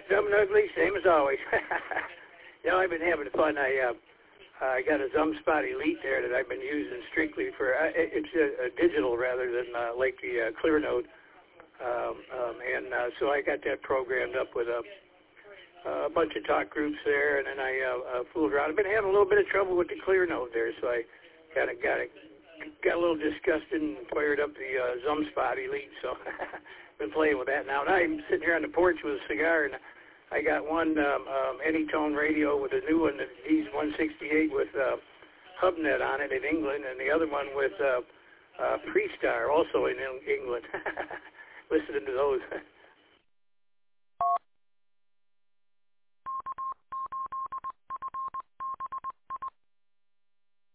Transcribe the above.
Dumb and ugly, same as always. I've been having fun. I got a ZumSpot Elite there that I've been using strictly for. It's a digital rather than like the ClearNote, and so I got that programmed up with a bunch of talk groups there, and then I fooled around. I've been having a little bit of trouble with the ClearNote there, so I kind of got a little disgusted and fired up the ZumSpot Elite. So been playing with that now. And I'm sitting here on the porch with a cigar, and I got one Anytone radio with a new one, the Ds168 with HubNet on it in England, and the other one with Prestar, also in England. Listening to those.